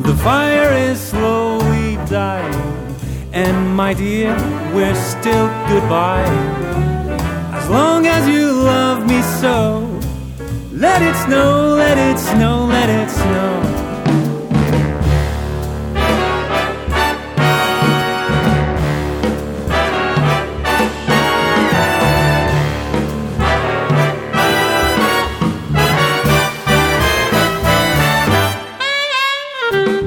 The fire is slowly dying, and my dear, we're still goodbye. As long as you love me so, let it snow, let it snow, let it snow.